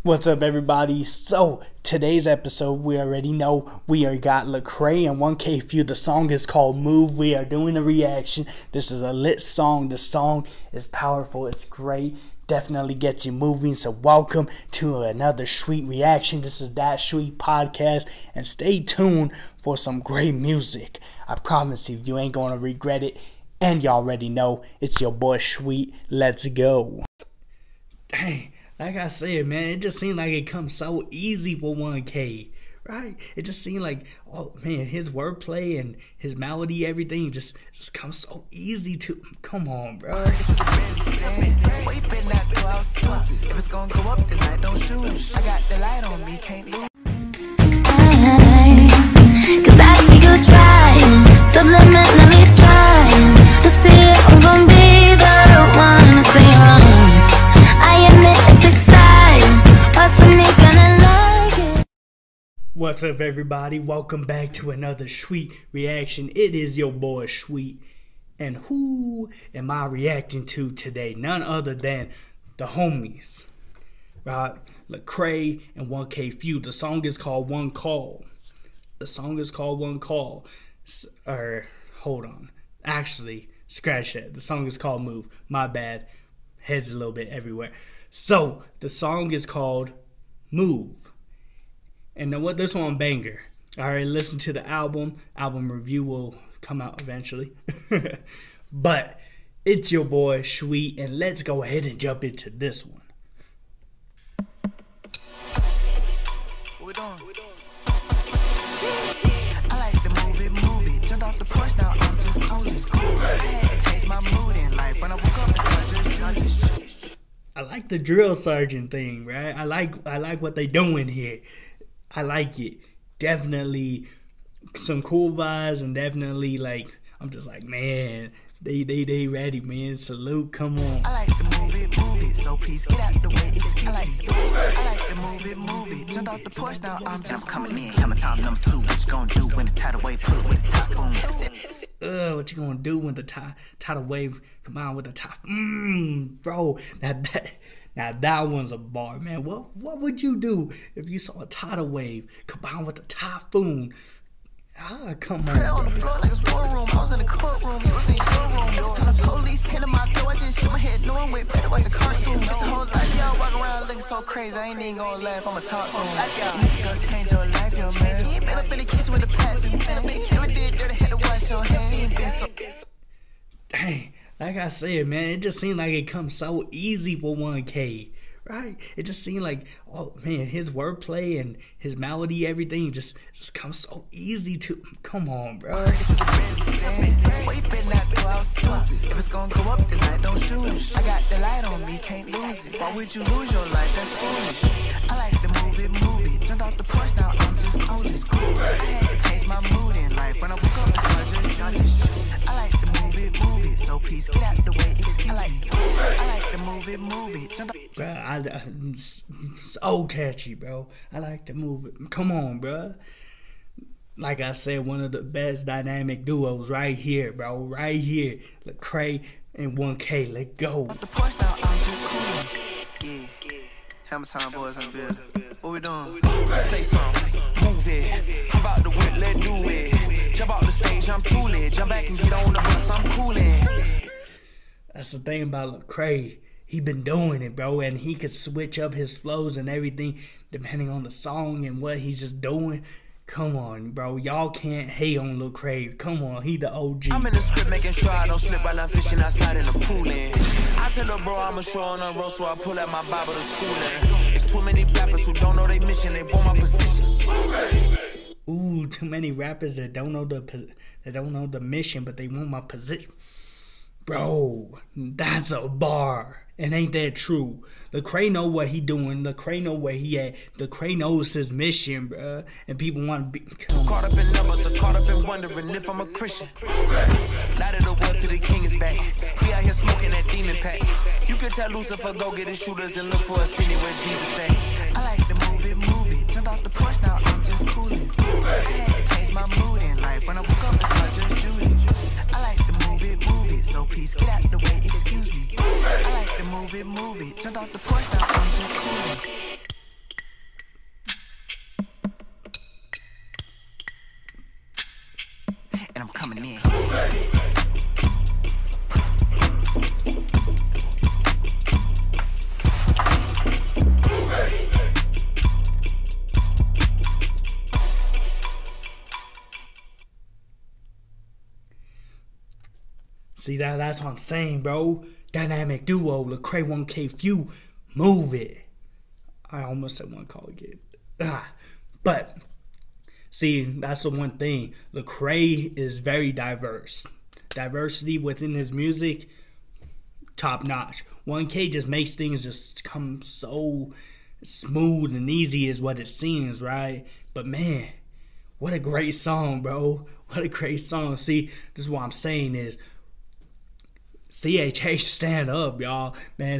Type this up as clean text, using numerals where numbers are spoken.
What's up, everybody? So today's episode, we already know we are got Lecrae and 1K Phew. The song is called Move. We are doing a reaction. This is a lit song. The song is powerful. It's great. Definitely gets you moving. So welcome to another sweet reaction. This is That Sweet Podcast, and stay tuned for some great music. I promise you ain't gonna regret it. And y'all already know it's your boy Sweet. Let's go. Dang. Like I said, man, it just seemed like it comes so easy for 1K, right? It just seemed like, oh man, his wordplay and his melody, everything just comes so easy to. Come on, bro. If it's gonna go up, then I don't shoot. I got the light on me, can't lose. Cause I see you trying, subliminally trying to see if I'm gonna be the one to say wrong. I admit it's exciting, what's me gonna like it? What's up, everybody? Welcome back to another Sweet reaction. It is your boy Sweet. And who am I reacting to today? None other than the homies, right? Lecrae and 1K Phew. The song is called One Call. The song is called One Call. Hold on. Actually, scratch that. The song is called Move. My bad. Head's a little bit everywhere. So, the song is called Move. And then what? This one banger. Alright, listen to the album. Album review will come out eventually. But it's your boy Sweet, and let's go ahead and jump into this one. What we doing? I like to move it. Jumped off the porch, now I'm just cool. I had to change my mood in life. When I woke up, I just I like the drill sergeant thing, right? I like what they doing here. I like it. Definitely some cool vibes, and definitely like I'm just like, man, they ready, man. Salute, come on. I like to move it. So please get out the way. I like to move it. Jumped off the porch, now I'm just coming in. Hammer time number 2. What you gonna do when the tidal wave pull it with the top boom? What you gonna do when the tidal wave come out with the top? Bro, now that one's a bar, man. What would you do if you saw a tidal wave combined with a typhoon? Come on. Prayer on the floor like it's war room. I was in the courtroom, you was in your room. Every time the police came to my door, I just shook my head, knowing way better watch a cartoon. This whole life, y'all walk around looking so crazy. I ain't even gonna laugh, I'ma talk to them. Like y'all, you gonna change your life, yo, man. You ain't been up in the kitchen with the past. You been up in the kitchen, did dirty, had to wash your hands. You ain't been so. Dang, like I said, man, it just seemed like it comes so easy for 1K. Right? It just seemed like, oh man, his wordplay and his melody, everything just comes so easy to. Come on, bro. If it's gonna go up, then I don't shoot. I got the light on me, can't lose it. Why would you lose your life? That's foolish. I like to move it. Jumped off the porch, now I'm just cool. I had to change my mood in life. When I woke up, I like to move it. So please get out the way. I like to move it. Bro, so catchy, bro. I like to move it. Come on, bro. Like I said, one of the best dynamic duos right here, bro. Right here. Lecrae and 1K. Let's go. The porch, now I'm just cool. Yeah. Hammer time, boys, I'm building. What we doing? Say something. Move it. I'm about to win, let's do it. Jump out the stage, I'm too lit. Jump back and get on the bus, I'm coolin'. That's the thing about Lecrae. He been doing it, bro, and he could switch up his flows and everything depending on the song and what he's just doing. Come on, bro. Y'all can't hate on Lecrae. Come on, he the OG. I'm in the script making sure I don't slip while I'm fishing outside in the pool. I tell her, bro, I'm a show on a road, so I pull out my Bible to school. It's too many rappers who don't know their mission, they want my position. Ooh, too many rappers that don't know the mission, but they want my position. Bro, that's a bar. And ain't that true? Lecrae know what he doing. Lecrae know where he at. Lecrae knows his mission, bruh. And people want to be. Caught up in numbers, so caught up in wondering if I'm a Christian. Light of the world till the king is back. We out here smoking that demon pack. You could tell Lucifer go get his shooters and look for a city where Jesus at. I like to move it. Jumped off the porch, now I'm just coolin'. I had to change my mood in life. When I woke up, it's not just Judy. I like to move it. So please get out the way, excuse me. I like to move it. Jumped off the porch, now I'm just coolin'. See, that's what I'm saying, bro. Dynamic duo, Lecrae 1K Phew, move it. I almost said one call again. But, see, that's the one thing. Lecrae is very diverse. Diversity within his music, top notch. 1K just makes things just come so smooth and easy is what it seems, right? But man, what a great song, bro. What a great song. See, this is what I'm saying is, CHH stand up, y'all. Man,